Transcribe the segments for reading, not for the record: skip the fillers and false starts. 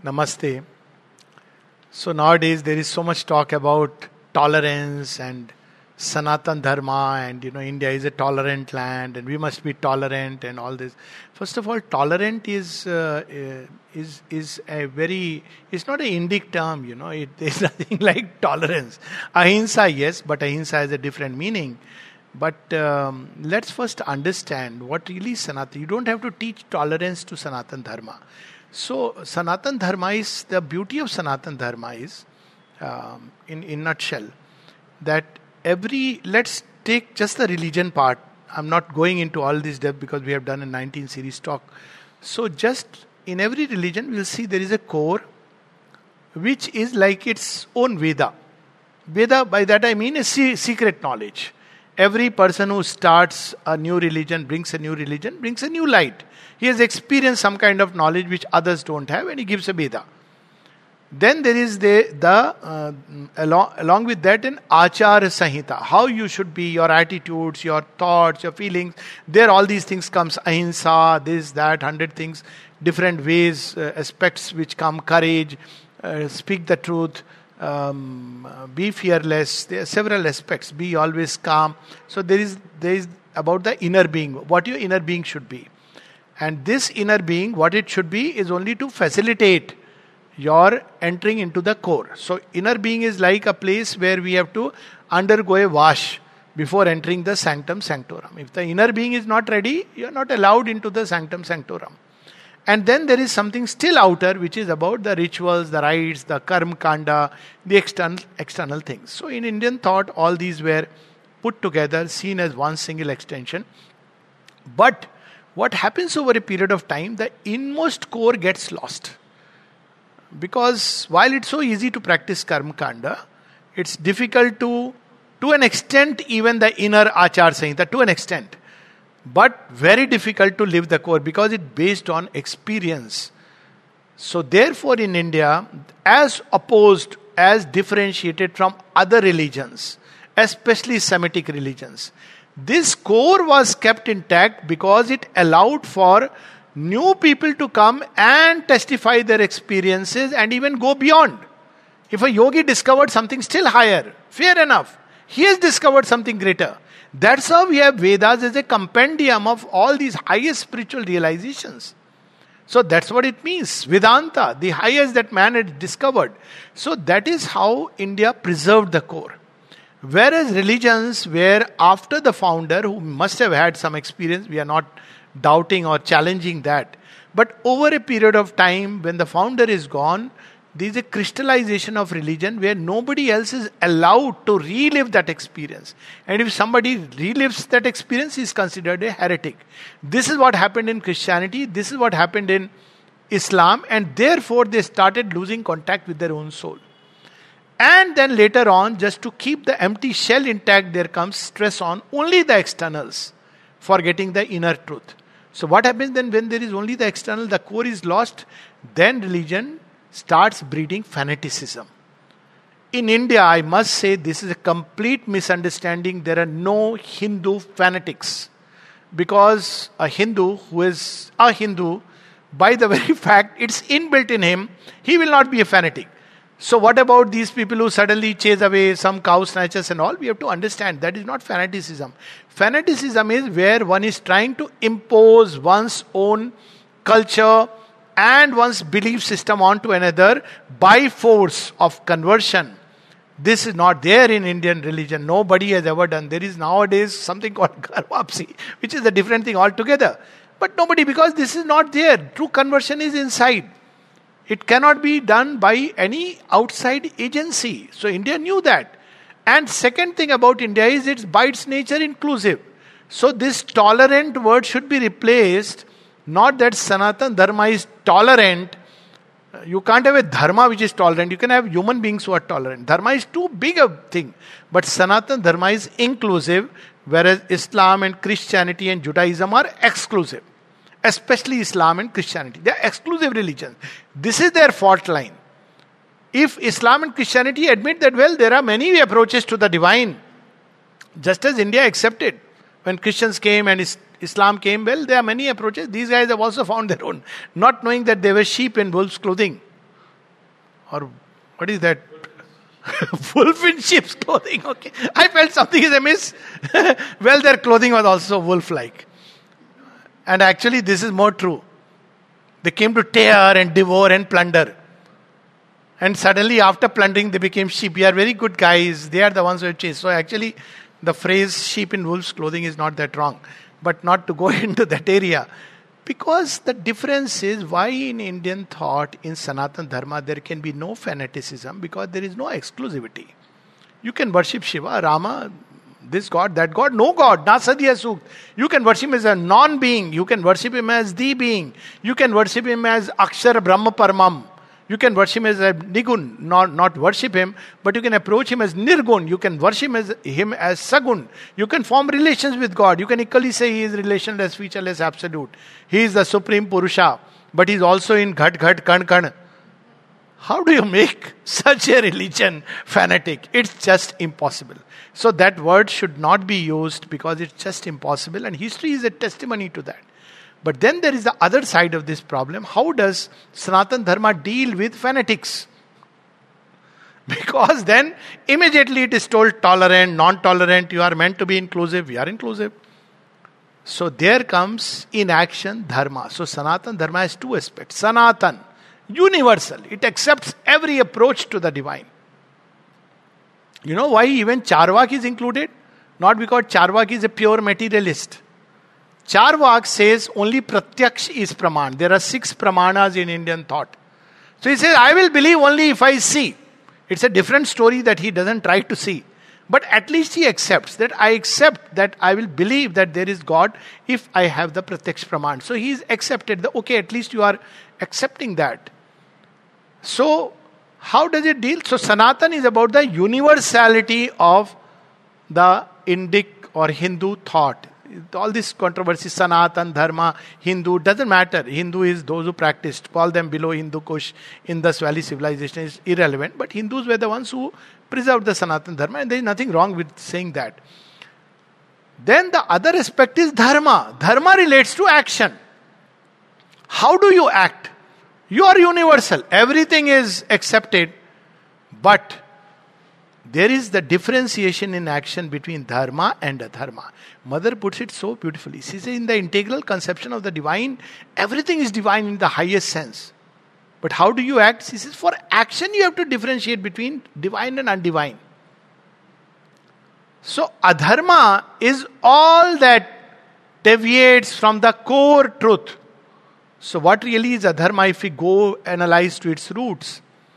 Namaste. So nowadays there is so much talk about tolerance and Sanatan Dharma, and India is a tolerant land and we must be tolerant and all this. First of all, tolerant is a very, it's not an Indic term. There's nothing like tolerance. Ahimsa, yes, but ahimsa has a different meaning. But let's first understand what really Sanatan. You don't have to teach tolerance to Sanatan Dharma. So Sanatan Dharma is, the beauty of Sanatan Dharma is, in nutshell, that let's take just the religion part. I'm not going into all this depth because we have done a 19 series talk. So just in every religion, we'll see there is a core which is like its own Veda. Veda, by that I mean a secret knowledge. Every person who starts a new religion, brings a new light. He has experienced some kind of knowledge which others don't have, and he gives a Veda. Then there is along with that an Achar Sanhita. How you should be, your attitudes, your thoughts, your feelings. There all these things comes. Ahimsa, this, that, 100 things. Different ways, aspects which come. Courage, speak the truth. Be fearless. There are several aspects. Be always calm. So there is about the inner being. What your inner being should be. And this inner being, what it should be is only to facilitate your entering into the core. So inner being is like a place where we have to undergo a wash before entering the sanctum sanctorum. If the inner being is not ready, you are not allowed into the sanctum sanctorum. And then there is something still outer, which is about the rituals, the rites, the karma kanda, the external things. So in Indian thought, all these were put together, seen as one single extension. But what happens over a period of time, the inmost core gets lost. Because while it's so easy to practice karma kanda, it's difficult to an extent, even the inner achar sanhita, to an extent. But very difficult to live the core because it's based on experience. So therefore in India, as opposed, as differentiated from other religions, especially Semitic religions, this core was kept intact because it allowed for new people to come and testify their experiences and even go beyond. If a yogi discovered something still higher, fair enough, he has discovered something greater. That's how we have Vedas as a compendium of all these highest spiritual realizations. So that's what it means. Vedanta, the highest that man had discovered. So that is how India preserved the core. Whereas religions were after the founder, who must have had some experience, we are not doubting or challenging that. But over a period of time, when the founder is gone, there is a crystallization of religion where nobody else is allowed to relive that experience. And if somebody relives that experience, he is considered a heretic. This is what happened in Christianity, this is what happened in Islam, and therefore they started losing contact with their own soul. And then later on, just to keep the empty shell intact, there comes stress on only the externals, forgetting the inner truth. So what happens then when there is only the external, the core is lost, then religion starts breeding fanaticism. In India, I must say this is a complete misunderstanding. There are no Hindu fanatics. Because a Hindu who is a Hindu, by the very fact it's inbuilt in him, he will not be a fanatic. So what about these people who suddenly chase away some cow snatchers and all? We have to understand that is not fanaticism. Fanaticism is where one is trying to impose one's own culture and one's belief system onto another by force of conversion. This is not there in Indian religion. Nobody has ever done. There is nowadays something called Garvapsi, which is a different thing altogether. But nobody, because this is not there. True conversion is inside. It cannot be done by any outside agency. So India knew that. And second thing about India is it's by its nature inclusive. So this tolerant word should be replaced. Not that Sanatan Dharma is tolerant. You can't have a Dharma which is tolerant. You can have human beings who are tolerant. Dharma is too big a thing. But Sanatan Dharma is inclusive, whereas Islam and Christianity and Judaism are exclusive. Especially Islam and Christianity. They are exclusive religions. This is their fault line. If Islam and Christianity admit that, well, there are many approaches to the divine, just as India accepted. When Christians came and Islam came, well, there are many approaches. These guys have also found their own, not knowing that they were sheep in wolf's clothing. or what is that? Wolf in sheep's clothing. Okay. I felt something is amiss. Well, their clothing was also wolf-like. And actually, this is more true. They came to tear and devour and plunder. And suddenly, after plundering, they became sheep. We are very good guys. They are the ones who have chased. So actually, the phrase sheep in wolf's clothing is not that wrong. But not to go into that area. Because the difference is why in Indian thought, in Sanatana Dharma, there can be no fanaticism because there is no exclusivity. You can worship Shiva, Rama, this God, that God, no God, na sadhya sukh. You can worship him as a non-being. You can worship him as the being. You can worship him as Akshar Brahma Paramam. You can worship him as a Nigun, not worship him, but you can approach him as Nirgun. You can worship him as Sagun. You can form relations with God. You can equally say he is relationless, featureless, absolute. He is the supreme Purusha, but he is also in Ghat Ghat Kan Kan. How do you make such a religion fanatic? It's just impossible. So that word should not be used because it's just impossible, and history is a testimony to that. But then there is the other side of this problem. How does Sanatana Dharma deal with fanatics? Because then immediately it is told tolerant, non-tolerant, you are meant to be inclusive, we are inclusive. So there comes in action Dharma. So Sanatana Dharma has two aspects. Sanatan, universal. It accepts every approach to the divine. You know why even Charvak is included? Not because Charvak is a pure materialist. Charvak says only Pratyaksh is Praman. There are 6 Pramanas in Indian thought. So he says, I will believe only if I see. It's a different story that he doesn't try to see. But at least he accepts that I accept that I will believe that there is God if I have the Pratyaksh Praman. So he's accepted the, okay, at least you are accepting that. So how does it deal? So Sanatan is about the universality of the Indic or Hindu thought. All this controversy, Sanatan, Dharma, Hindu, doesn't matter. Hindu is those who practiced. Call them below Hindu Kush, Indus Valley civilization is irrelevant. But Hindus were the ones who preserved the Sanatan Dharma, and there is nothing wrong with saying that. Then the other aspect is Dharma. Dharma relates to action. How do you act? You are universal. Everything is accepted. But there is the differentiation in action between dharma and adharma. Mother puts it so beautifully. She says in the integral conception of the divine, everything is divine in the highest sense. But how do you act? She says for action you have to differentiate between divine and undivine. So adharma is all that deviates from the core truth. So what really is adharma if we go analyze to its roots?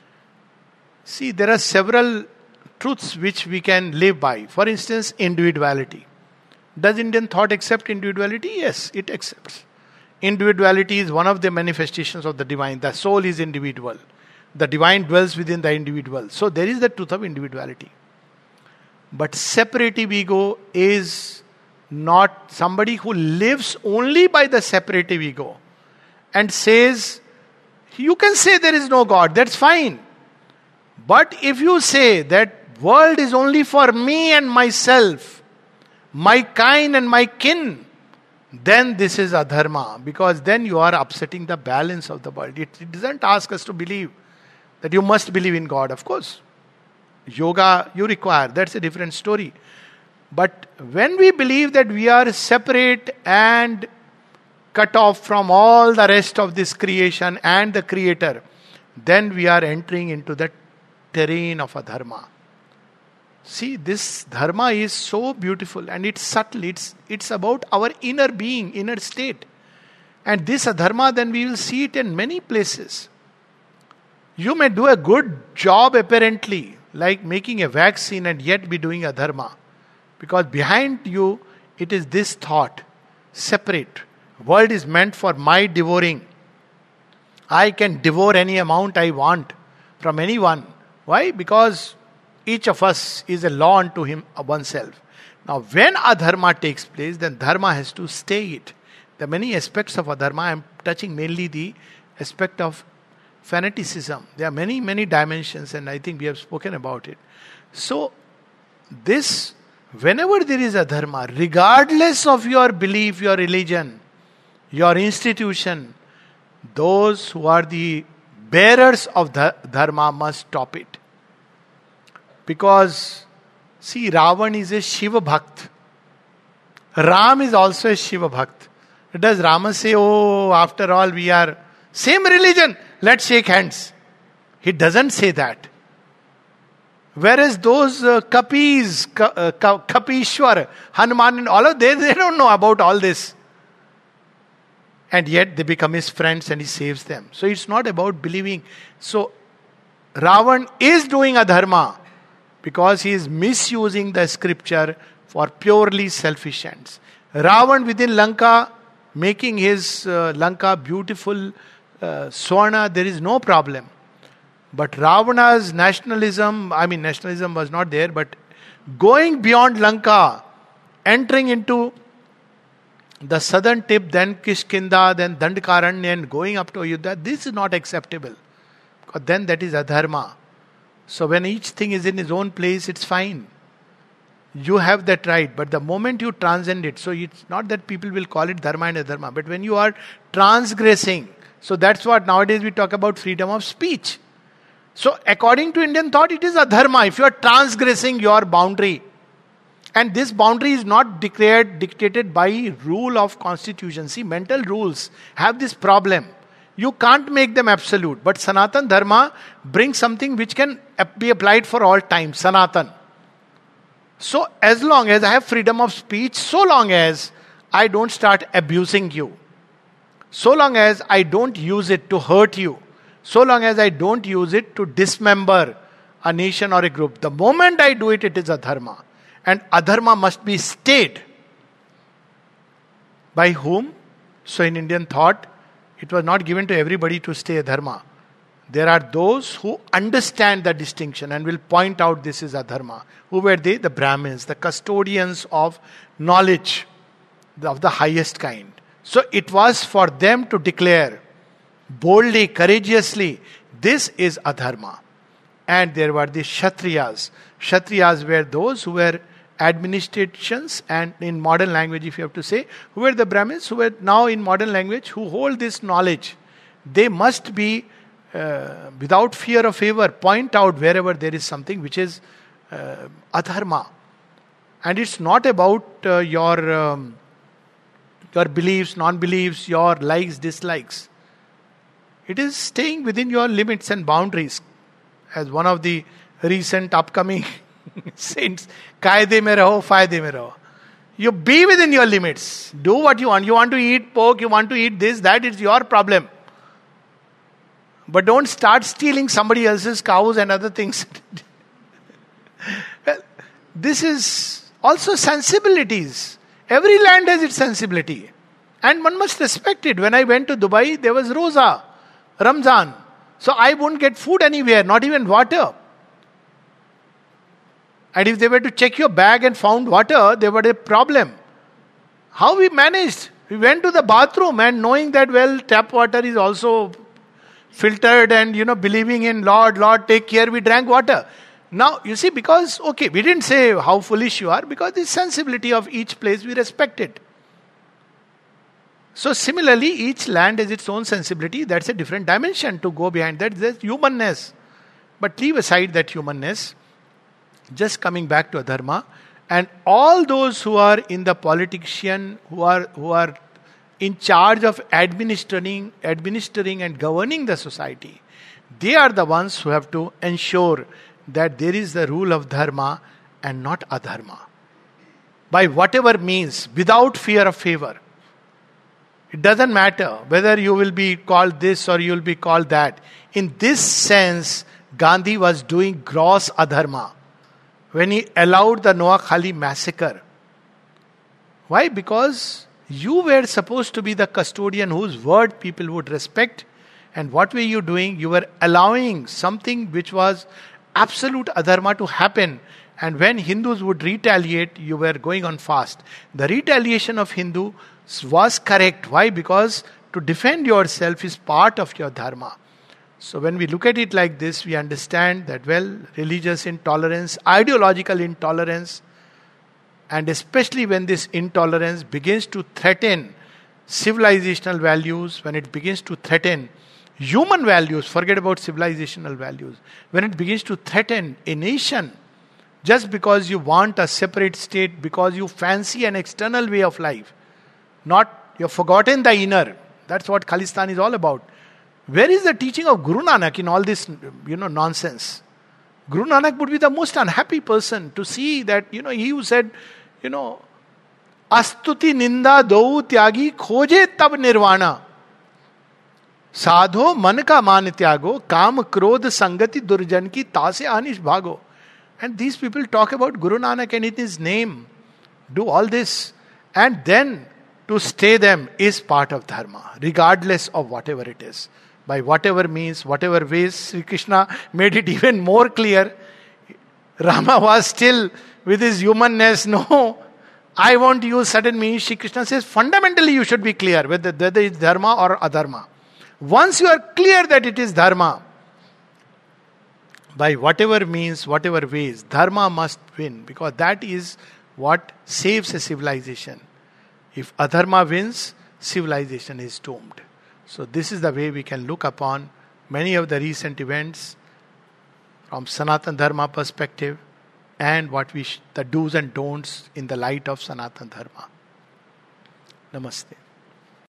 See, there are several truths which we can live by. For instance, individuality. Does Indian thought accept individuality? Yes, it accepts. Individuality is one of the manifestations of the divine. The soul is individual. The divine dwells within the individual. So there is the truth of individuality. But separative ego is not somebody who lives only by the separative ego and says, you can say there is no God, that's fine. But if you say that world is only for me and myself, my kind and my kin, then this is adharma, because then you are upsetting the balance of the world. It doesn't ask us to believe that you must believe in God. Of course, yoga you require, that's a different story. But when we believe that we are separate and cut off from all the rest of this creation and the creator, then we are entering into the terrain of adharma. See, this dharma is so beautiful and it's subtle. It's about our inner being, inner state. And this adharma, then we will see it in many places. You may do a good job apparently, like making a vaccine, and yet be doing adharma. Because behind you, it is this thought, separate. World is meant for my devouring. I can devour any amount I want from anyone. Why? Because each of us is a law unto him oneself. Now, when adharma takes place, then dharma has to stay it. There are many aspects of adharma. I am touching mainly the aspect of fanaticism. There are many, many dimensions, and I think we have spoken about it. So, this, whenever there is adharma, regardless of your belief, your religion, your institution, those who are the bearers of the dharma must stop it. Because, see, Ravan is a Shiva Bhakt. Ram is also a Shiva Bhakt. Does Rama say, oh, after all, we are same religion, let's shake hands? He doesn't say that. Whereas those Kapis, Kapishwar, Hanuman and all of they don't know about all this. And yet they become his friends and he saves them. So it's not about believing. So Ravan is doing adharma because he is misusing the scripture for purely selfish ends. Ravan within Lanka, making his Lanka beautiful Swarna, there is no problem. But Ravana's nationalism was not there, but going beyond Lanka, entering into the southern tip, then Kishkinda, then Dandakaranya, and going up to Ayodhya, this is not acceptable. Because then that is adharma. So when each thing is in its own place, it's fine. You have that right. But the moment you transcend it, so it's not that people will call it dharma and adharma, but when you are transgressing, so that's what nowadays we talk about freedom of speech. So according to Indian thought, it is adharma if you are transgressing your boundary. And this boundary is not dictated by rule of constitution. See, mental rules have this problem. You can't make them absolute. But Sanatan Dharma brings something which can be applied for all time. Sanatan. So as long as I have freedom of speech, so long as I don't start abusing you, so long as I don't use it to hurt you, so long as I don't use it to dismember a nation or a group, the moment I do it, it is adharma. And adharma must be stayed. By whom? So in Indian thought, it was not given to everybody to stay adharma. There are those who understand the distinction and will point out this is adharma. Who were they? The Brahmins, the custodians of knowledge of the highest kind. So it was for them to declare boldly, courageously, this is adharma. And there were the Kshatriyas. Kshatriyas were those who were administrations, and in modern language, if you have to say, who were the Brahmins, who were now in modern language, who hold this knowledge. They must be, without fear of favor, point out wherever there is something which is adharma. And it's not about your beliefs, non-beliefs, your likes, dislikes. It is staying within your limits and boundaries. As one of the recent upcoming saints, kaide mein raho, faide mein raho. You be within your limits. Do what you want. You want to eat pork, you want to eat this, that, it's your problem. But don't start stealing somebody else's cows and other things. Well, this is also sensibilities. Every land has its sensibility. And one must respect it. When I went to Dubai, there was Roza, Ramzan. So I wouldn't get food anywhere, not even water. And if they were to check your bag and found water, there was a problem. How we managed? We went to the bathroom and knowing that, well, tap water is also filtered and, believing in Lord, take care, we drank water. Now, you see, because, we didn't say how foolish you are, because the sensibility of each place, we respect it. So similarly, each land has its own sensibility. That's a different dimension to go behind that. There's humanness. But leave aside that humanness. Just coming back to adharma. And all those who are in the politician, who are in charge of administering and governing the society, they are the ones who have to ensure that there is the rule of dharma and not adharma. By whatever means, without fear of favor. It doesn't matter whether you will be called this or you will be called that. In this sense, Gandhi was doing gross adharma when he allowed the Noakhali massacre. Why? Because you were supposed to be the custodian whose word people would respect. And what were you doing? You were allowing something which was absolute adharma to happen. And when Hindus would retaliate, you were going on fast. The retaliation of Hindu was correct. Why? Because to defend yourself is part of your dharma. So when we look at it like this, we understand that, well, religious intolerance, ideological intolerance, and especially when this intolerance begins to threaten civilizational values, when it begins to threaten human values, forget about civilizational values, when it begins to threaten a nation, just because you want a separate state, because you fancy an external way of life, not, you've forgotten the inner. That's what Khalistan is all about. Where is the teaching of Guru Nanak in all this, nonsense? Guru Nanak would be the most unhappy person to see that, he who said, Astuti ninda dou tyagi khoje tab nirvana. साधो मन का मान त्यागो काम क्रोध संगति दुर्जन की तासे आनिश भागो. And these people talk about Guru Nanak and in his name do all this, and then to stay them is part of dharma, regardless of whatever it is. By whatever means, whatever ways, Sri Krishna made it even more clear. Rama was still with his humanness. No, I want to use certain means. Sri Krishna says fundamentally you should be clear whether it's dharma or adharma. Once you are clear that it is dharma, by whatever means, whatever ways, dharma must win, because that is what saves a civilization. If adharma wins, civilization is doomed. So this is the way we can look upon many of the recent events from Sanatan Dharma perspective, and what the do's and don'ts in the light of Sanatan Dharma. Namaste.